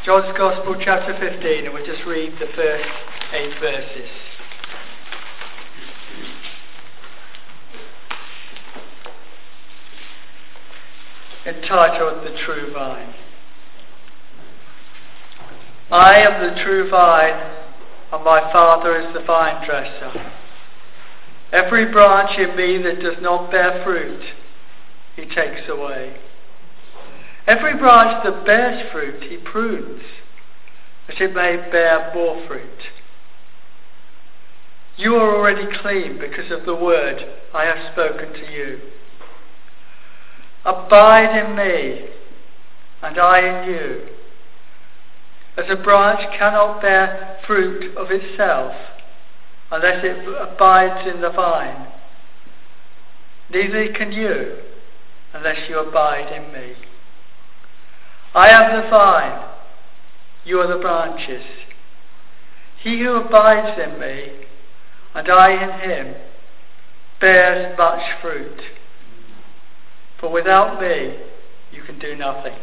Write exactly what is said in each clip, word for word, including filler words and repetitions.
John's Gospel, chapter fifteen, and we'll just read the first eight verses. Entitled The True Vine. I am the true vine, and my Father is the vine dresser. Every branch in me that does not bear fruit, he takes away. Every branch that bears fruit, he prunes, that it may bear more fruit. You are already clean because of the word I have spoken to you. Abide in me, and I in you. As a branch cannot bear fruit of itself unless it abides in the vine, neither can you unless you abide in me. I am the vine, you are the branches. He who abides in me, and I in him, bears much fruit. For without me, you can do nothing.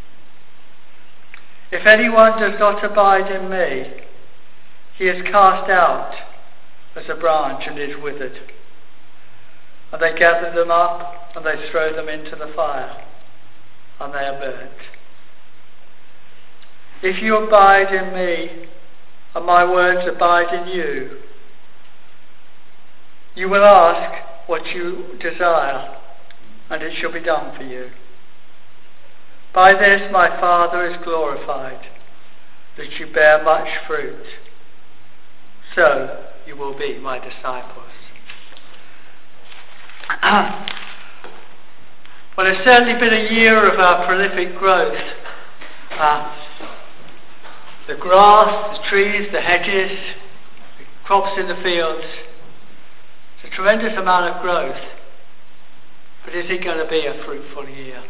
If anyone does not abide in me, he is cast out as a branch and is withered. And they gather them up and they throw them into the fire, and they are burnt. If you abide in me, and my words abide in you, you will ask what you desire, and it shall be done for you. By this my Father is glorified, that you bear much fruit. So you will be my disciples. Well, it's certainly been a year of uh, prolific growth. Uh, the grass, the trees, the hedges, the crops in the fields. It's a tremendous amount of growth. But is it going to be a fruitful year?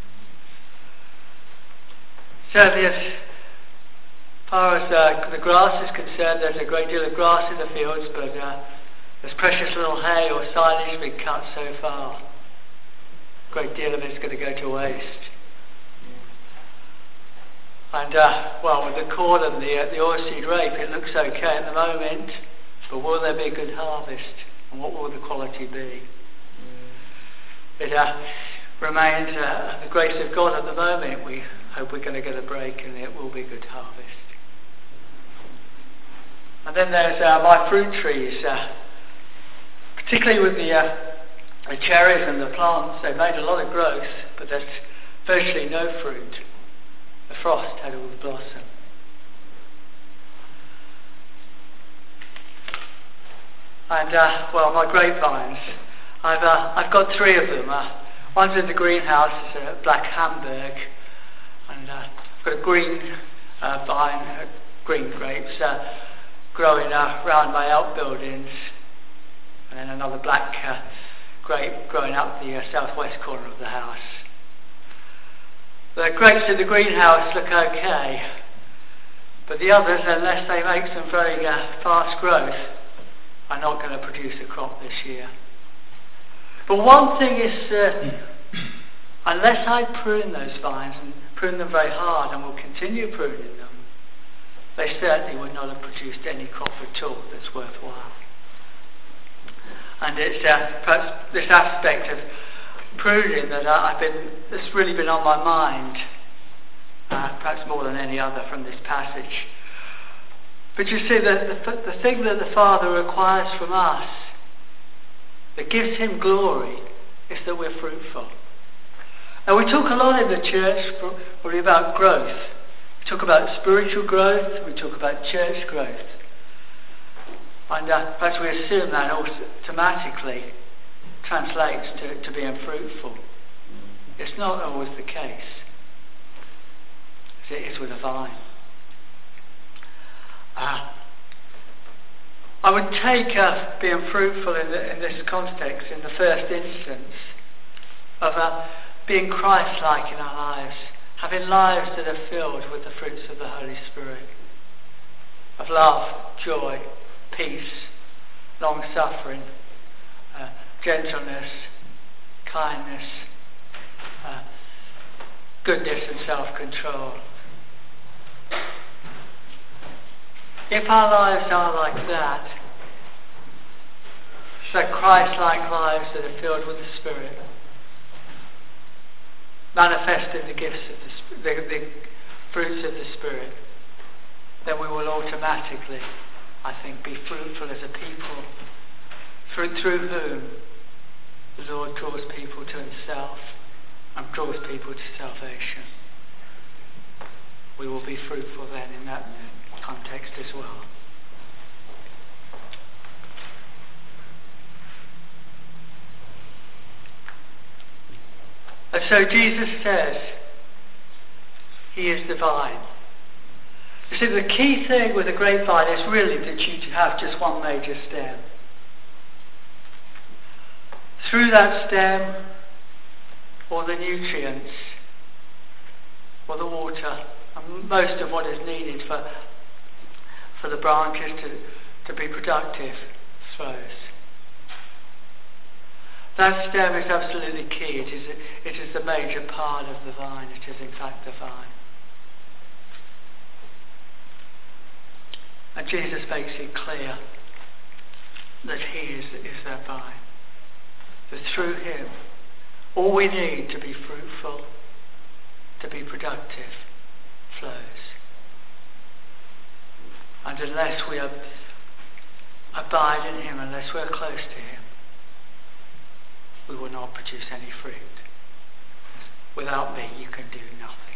Certainly, as far as uh, the grass is concerned, there's a great deal of grass in the fields, but uh, there's precious little hay or silage been cut so far. A great deal of it's going to go to waste. And, uh, well, with the corn and the, uh, the oilseed rape, it looks okay at the moment, but will there be a good harvest? And what will the quality be? It uh, remains uh, the grace of God at the moment. We hope we're going to get a break and it will be a good harvest. And then there's uh, my fruit trees, uh, particularly with the, uh, the cherries and the plants. They've made a lot of growth, but there's virtually no fruit. The frost had all the blossom. And, uh, well, my grapevines, I've uh, I've got three of them. Uh, one's in the greenhouse, it's a black Hamburg, and uh, I've got a green uh, vine, uh, green grapes uh, growing uh, around my outbuildings, and then another black uh, grape growing up the uh, southwest corner of the house. The grapes in the greenhouse look okay, but the others, unless they make some very uh, fast growth, are not going to produce a crop this year. But one thing is certain, unless I prune those vines and prune them very hard and will continue pruning them, they certainly would not have produced any crop at all that's worthwhile. And it's uh, perhaps this aspect of pruning that I've been, that's really been on my mind, uh, perhaps more than any other from this passage. But you see, the, the, the thing that the Father requires from us, that gives him glory, is that we're fruitful. And we talk a lot in the church probably about growth. We talk about spiritual growth, we talk about church growth. And uh, perhaps we assume that automatically translates to, to being fruitful. It's not always the case, as it is with a vine. Uh, I would take uh, being fruitful in, the, in this context, in the first instance, of uh, being Christ-like in our lives, having lives that are filled with the fruits of the Holy Spirit, of love, joy, peace, long-suffering, uh, gentleness, kindness, uh, goodness and self-control. if our lives are like that, so Christ-like lives that are filled with the Spirit, manifesting the gifts of the, the, the fruits of the Spirit, then we will automatically, I think, be fruitful as a people, through, through whom the Lord draws people to himself and draws people to salvation. We will be fruitful then in that context as well. And so Jesus says, he is the vine. You see, the key thing with a grapevine is really that you have just one major stem. Through that stem, all the nutrients, or the water, and most of what is needed for, for the branches to, to be productive flows. That stem is absolutely key. It is, it is the major part of the vine. It is in fact the vine. And Jesus makes it clear that he is, is that vine. That through him, all we need to be fruitful, to be productive, flows. And unless we ab- abide in him, unless we're close to him, we will not produce any fruit. Without me, you can do nothing.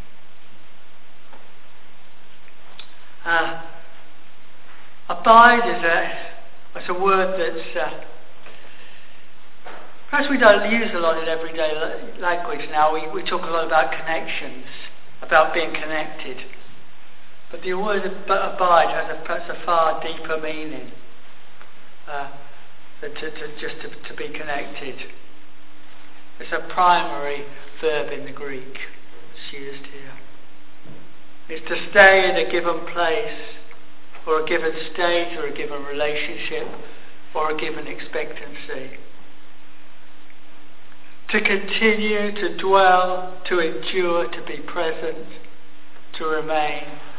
Uh, abide is a, is a word that's uh, perhaps we don't use a lot in everyday language now. We, we talk a lot about connections, about being connected. But the word abide has a, perhaps a far deeper meaning uh, than to, to, just to, to be connected. It's a primary verb in the Greek. It's used here. It's to stay in a given place, or a given state, or a given relationship, or a given expectancy. To continue, to dwell, to endure, to be present, to remain,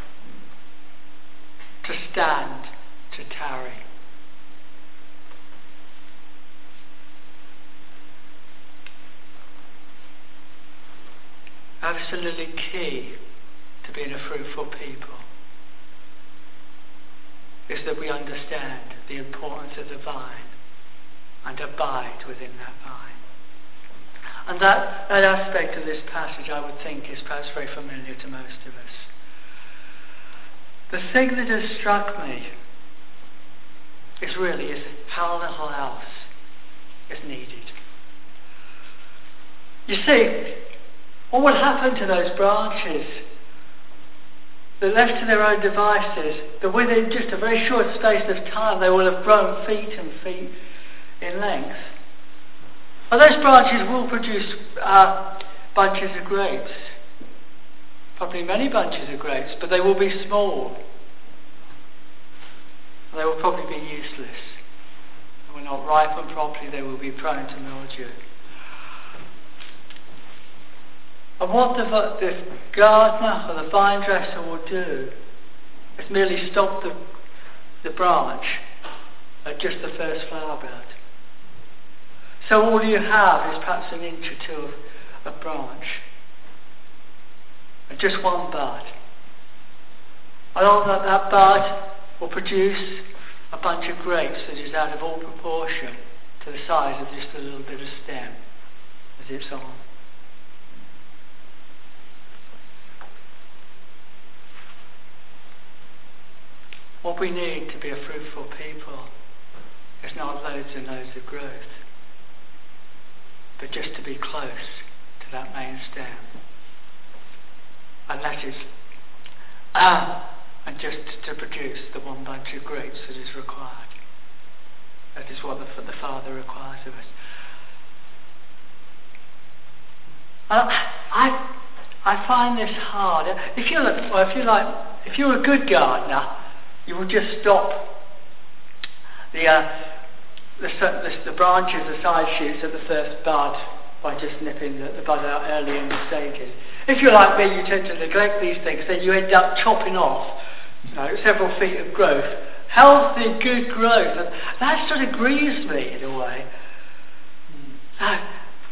to stand, to tarry. Absolutely key to being a fruitful people is that we understand the importance of the vine and abide within that vine. And that, that aspect of this passage, I would think, is perhaps very familiar to most of us. The thing that has struck me is really is how little else is needed. You see, what will happen to those branches that, left to their own devices, that within just a very short space of time they will have grown feet and feet in length? Well, those branches will produce uh, bunches of grapes, probably many bunches of grapes, but they will be small. They will probably be useless. They will not ripen properly, they will be prone to mildew. And what the, the gardener or the vine dresser will do is merely stop the, the branch at just the first flower bud. So all you have is perhaps an inch or two of, of branch. And just one bud. And on that, that bud will produce a bunch of grapes that is out of all proportion to the size of just a little bit of stem as it's on. What we need to be a fruitful people is not loads and loads of growth, but just to be close to that main stem. And that is, ah, and just to produce the one bunch of grapes that is required. That is what the, the Father requires of us. Uh, I, I find this hard. If you're, well, if you like, if you're a good gardener, you will just stop the, uh, the, the, the branches, the side shoots at the first bud by just nipping the, the bud out early in the stages. If you're like me, you tend to neglect these things, then you end up chopping off you know, several feet of growth. Healthy, good growth. And that sort of grieves me in a way. Now,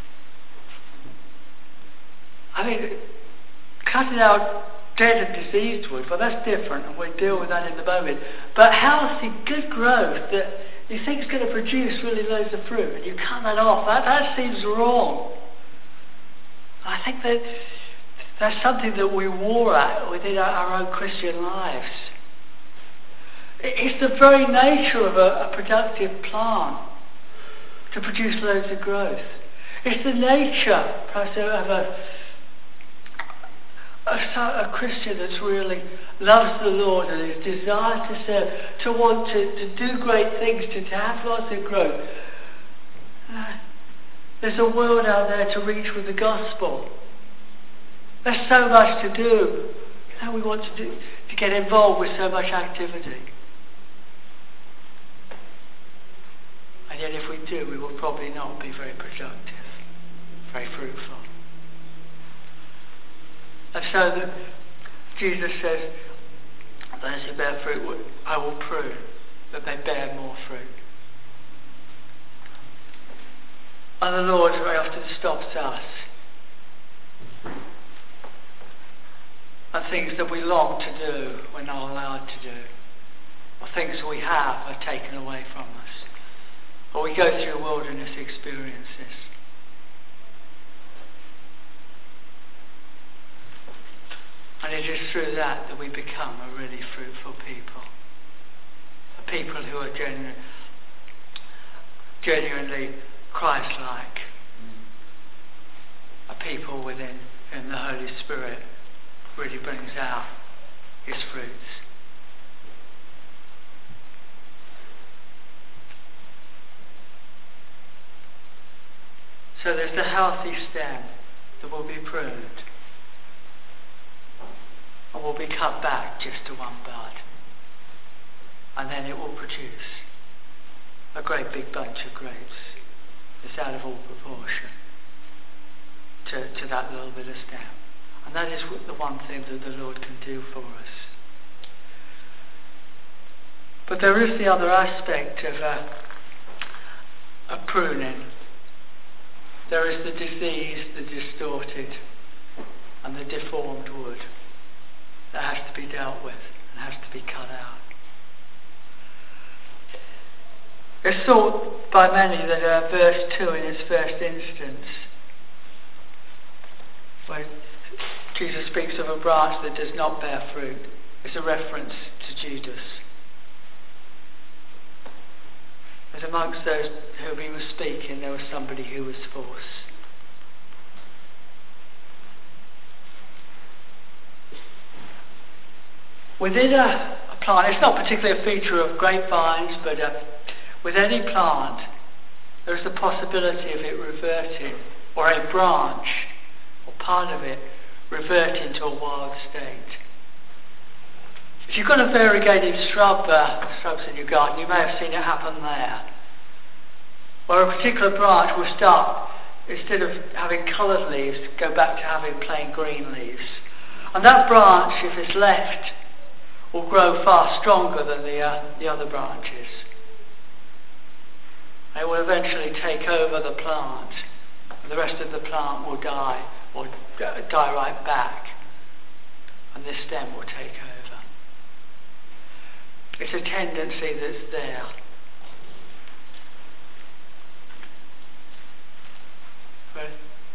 I mean, cutting out dead and diseased wood, well, that's different, and we'll deal with that in the moment. But healthy, good growth that you think is going to produce really loads of fruit, and you cut that off, that, that seems wrong. I think that that's something that we war at within our, our own Christian lives. It's the very nature of a, a productive plant to produce loads of growth. It's the nature, perhaps, of a, a, a Christian that's really loves the Lord and is desired to serve, to want to, to do great things, to, to have lots of growth. Uh, there's a world out there to reach with the gospel. There's so much to do. You know, we want to do, to get involved with so much activity. And yet if we do, we will probably not be very productive, very fruitful. And so the, Jesus says, those who bear fruit, I will prune, that they bear more fruit. And the Lord very often stops us. And things that we long to do, we're not allowed to do. Or things we have are taken away from us. Or we go through wilderness experiences. And it is through that that we become a really fruitful people. A people who are genu- genuinely Christ-like. A people within whom the Holy Spirit really brings out his fruits. So there's the healthy stem that will be pruned and will be cut back just to one bud, and then it will produce a great big bunch of grapes that's out of all proportion to, to that little bit of stem. And that is the one thing that the Lord can do for us. But there is the other aspect of uh, a pruning. There is the diseased, the distorted, and the deformed wood that has to be dealt with and has to be cut out. It's thought by many that uh, verse two in its first instance, where Jesus speaks of a branch that does not bear fruit, is a reference to Judas. As amongst those whom he was speaking, there was somebody who was false. Within a, a plant, it's not particularly a feature of grapevines, but uh, with any plant, there is the possibility of it reverting, or a branch, or part of it, reverting to a wild state. If you've got a variegated shrub, uh, shrubs in your garden, you may have seen it happen there. Where a particular branch will start, instead of having coloured leaves, go back to having plain green leaves. And that branch, if it's left, will grow far stronger than the, uh, the other branches. It will eventually take over the plant, and the rest of the plant will die, or die right back, and this stem will take over. It's a tendency that's there. But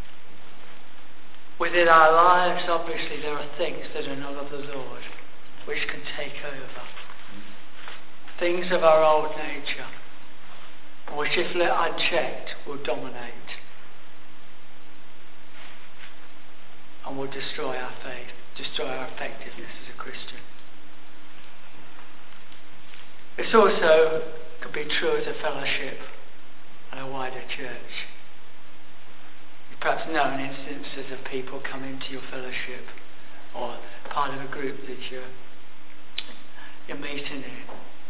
within our lives, obviously, there are things that are not of the Lord, which can take over. Things of our old nature, which, if let unchecked, will dominate and will destroy our faith, destroy our effectiveness as a Christian. This also could be true as a fellowship and a wider church. You've perhaps known instances of people coming to your fellowship or part of a group that you're, you're meeting in,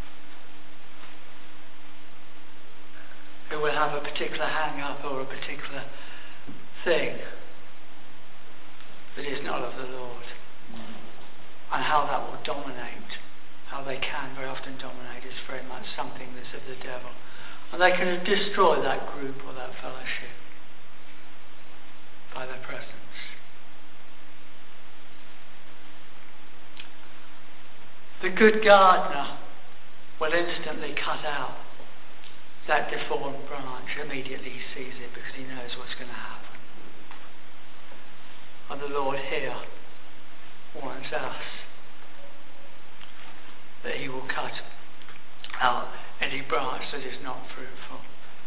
who will have a particular hang-up or a particular thing that is not of the Lord. and how that will dominate, how they can very often dominate, is very much something that's of the devil. And they can destroy that group or that fellowship by their presence. The good gardener will instantly cut out that deformed branch. Immediately he sees it because he knows what's going to happen. And the Lord here warns us that he will cut out any branch that is not fruitful.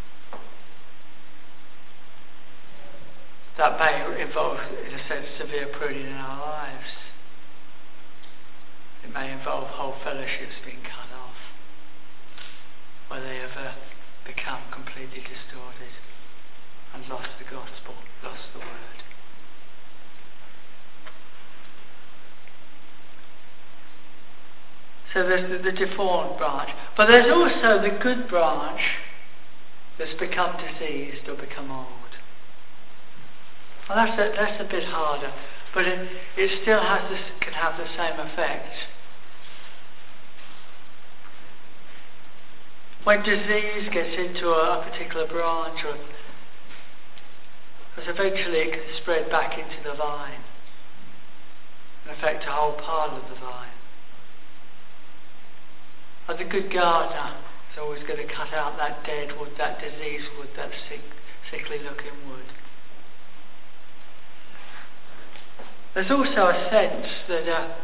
That may involve, in a sense, severe pruning in our lives. It may involve whole fellowships being cut off, where they have uh, become completely distorted and lost the gospel, lost the word. So there's the, the deformed branch, but there's also the good branch that's become diseased or become old. Well, that's a, that's a bit harder, but it, it still has this, can have the same effect. When disease gets into a, a particular branch, or because eventually it can spread back into the vine and affect a whole part of the vine. And the good gardener is always going to cut out that dead wood, that diseased wood, that sick, sickly looking wood. There's also a sense that uh,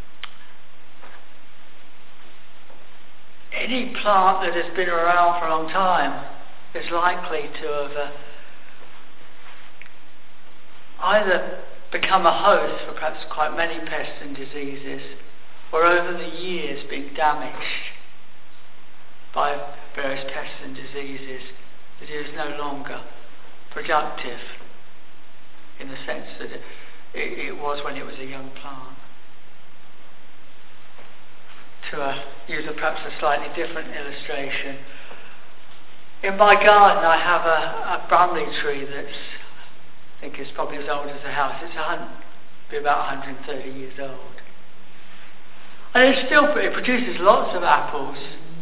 any plant that has been around for a long time is likely to have uh, either become a host for perhaps quite many pests and diseases, or over the years been damaged by various pests and diseases, that it is no longer productive in the sense that it, it, it was when it was a young plant. To uh, use a, perhaps a slightly different illustration, in my garden I have a, a Brumley tree that's, I think it's probably as old as the house. It's a be about one hundred thirty years old, and it still it produces lots of apples,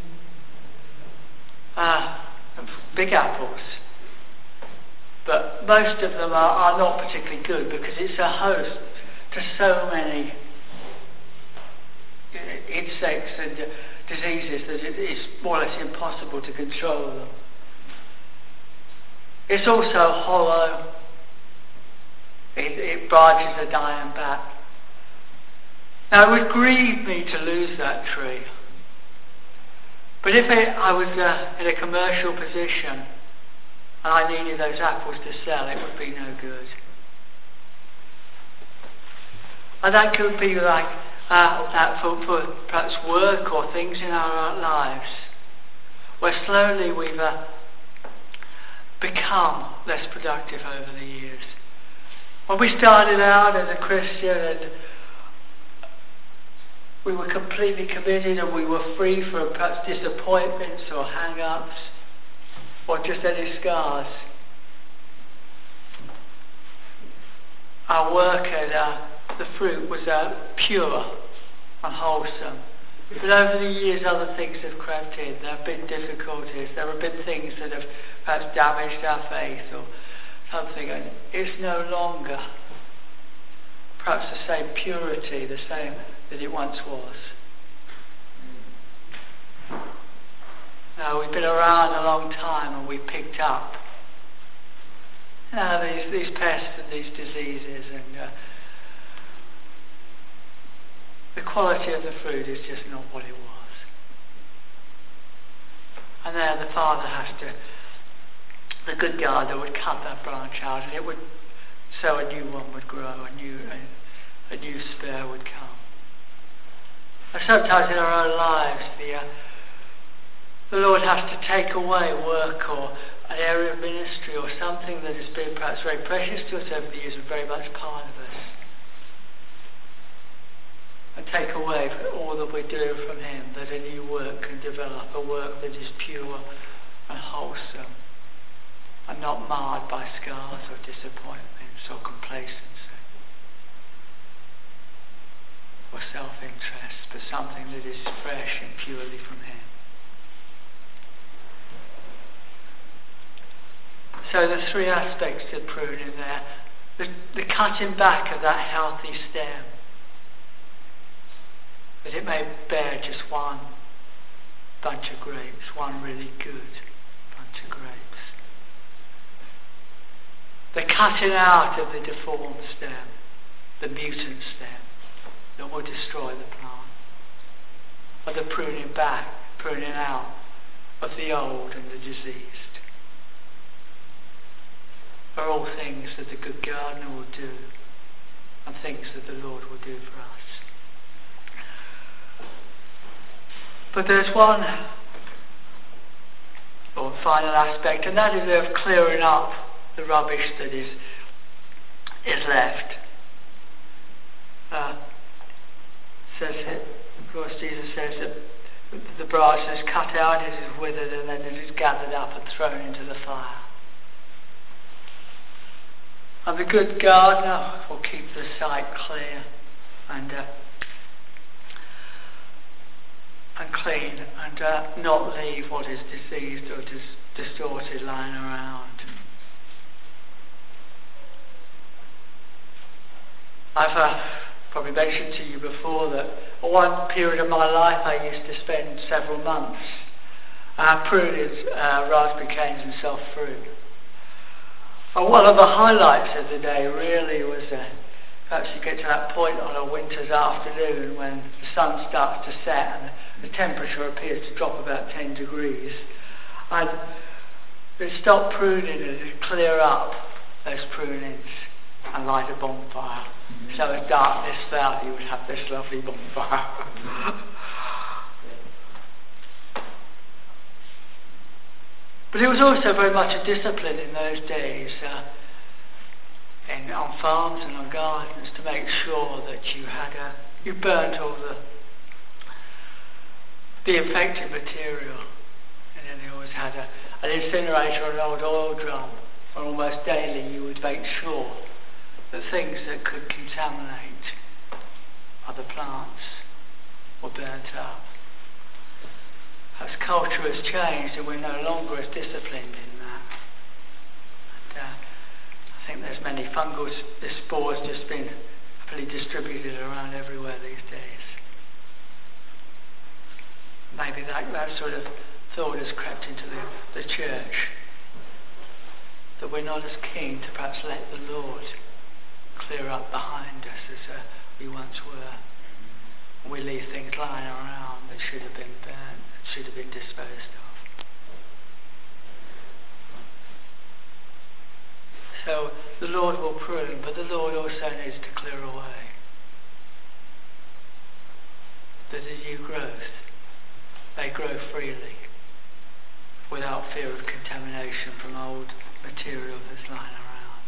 uh, big apples, but most of them are, are not particularly good because it's a host to so many insects and uh, diseases that it is more or less impossible to control them. It's also hollow. It, it branches are dying back. Now it would grieve me to lose that tree, but if it, I was uh, in a commercial position and I needed those apples to sell, it would be no good. And that could be like Uh, that for, for perhaps work or things in our lives, where slowly we've uh, become less productive over the years. When we started out as a Christian and we were completely committed and we were free from perhaps disappointments or hang-ups or just any scars, our work and uh, the fruit was uh, pure and wholesome. But over the years other things have crept in. There have been difficulties, there have been things that have perhaps damaged our faith or something, and it's no longer perhaps the same purity, the same that it once was. Now we've been around a long time and we've picked up uh, these, these pests and these diseases, and uh, the quality of the fruit is just not what it was. And there the Father has to, the good gardener would cut that branch out, and it would, so a new one would grow, a new, a, a new spare would come. And sometimes in our own lives, the, uh, the Lord has to take away work or an area of ministry or something that has been perhaps very precious to us over the years and very much part of us, and take away all that we do from Him, that a new work can develop, a work that is pure and wholesome and not marred by scars or disappointments or complacency. or self-interest, but something that is fresh and purely from Him. So the three aspects to pruning there. The, the cutting back of that healthy stem, that it may bear just one bunch of grapes, one really good bunch of grapes. The cutting out of the deformed stem, the mutant stem, that will destroy the plant. Or the pruning back, pruning out of the old and the diseased. Are all things that the good gardener will do, and things that the Lord will do for us. But there's one or final aspect, and that is of clearing up the rubbish that is is left. Uh, says it, of course, Jesus says that the branch is cut out, it is withered, and then it is gathered up and thrown into the fire. And the good gardener will keep the site clear and uh, and clean, and uh, not leave what is diseased or dis- distorted lying around. I've uh, probably mentioned to you before that at one period of my life I used to spend several months uh, pruning uh, raspberry canes and soft fruit. And one of the highlights of the day really was uh, perhaps you get to that point on a winter's afternoon when the sun starts to set and the temperature appears to drop about ten degrees, and you stop pruning and you clear up those prunings and light a bonfire. Mm-hmm. So as darkness fell, you would have this lovely bonfire. But it was also very much a discipline in those days uh, in, on farms and on gardens to make sure that you had a, you burnt all the the infected material, and then you always had a, an incinerator or an old oil drum, and almost daily you would make sure that things that could contaminate other plants were burnt up. As culture has changed and we're no longer as disciplined in that. And, uh, I think there's many fungal spores just been happily distributed around everywhere these days. Maybe that, that sort of thought has crept into the, the church, that we're not as keen to perhaps let the Lord clear up behind us as uh, we once were. We leave things lying around that should have been burnt, should have been disposed of. So the Lord will prune, but the Lord also needs to clear away. That the new growth may grow freely without fear of contamination from old material that's lying around.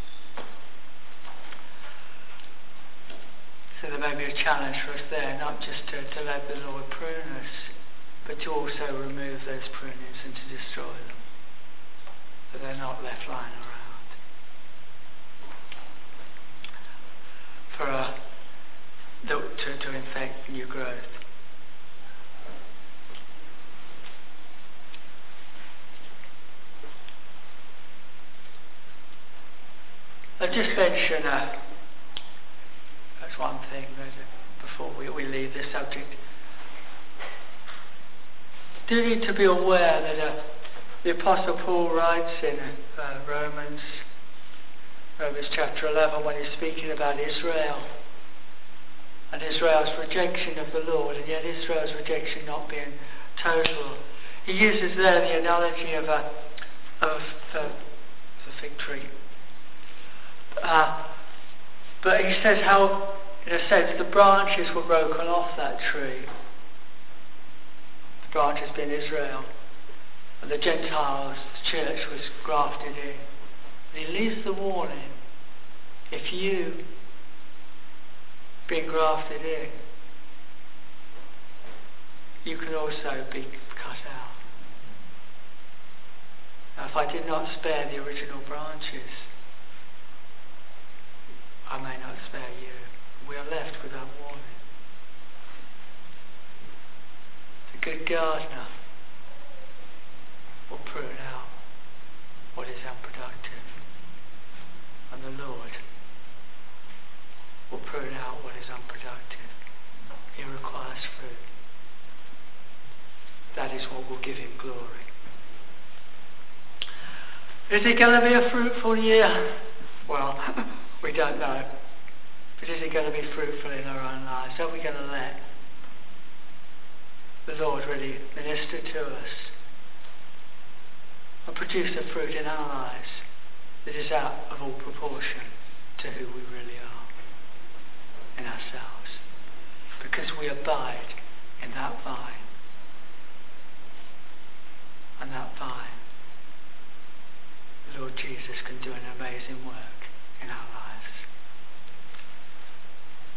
So there may be a challenge for us there, not just to, to let the Lord prune us, but to also remove those prunings and to destroy them, so they're not left lying around. For uh, the, to, to infect new growth. I'll just mention, uh, that's one thing that before we, we leave this subject. Do need to be aware that uh, the Apostle Paul writes in uh, Romans, Romans chapter eleven, when he's speaking about Israel and Israel's rejection of the Lord, and yet Israel's rejection not being total. He uses there the analogy of a of the, the fig tree. Uh, but he says how, in a sense, the branches were broken off that tree. The branches being Israel, and the Gentiles, the church, was grafted in. And he leaves the warning: if you being grafted in, you can also be cut out. Now, if I did not spare the original branches, I may not spare you. We are left with that warning. good gardener will prune out what is unproductive, and the Lord will prune out what is unproductive. He requires fruit. That is what will give him glory. Is it going to be a fruitful year? Well, we don't know. But is it going to be fruitful in our own lives? Are we going to let the Lord really minister to us and produce a fruit in our lives that is out of all proportion to who we really are in ourselves? Because we abide in that vine. And that vine, the Lord Jesus can do an amazing work in our lives.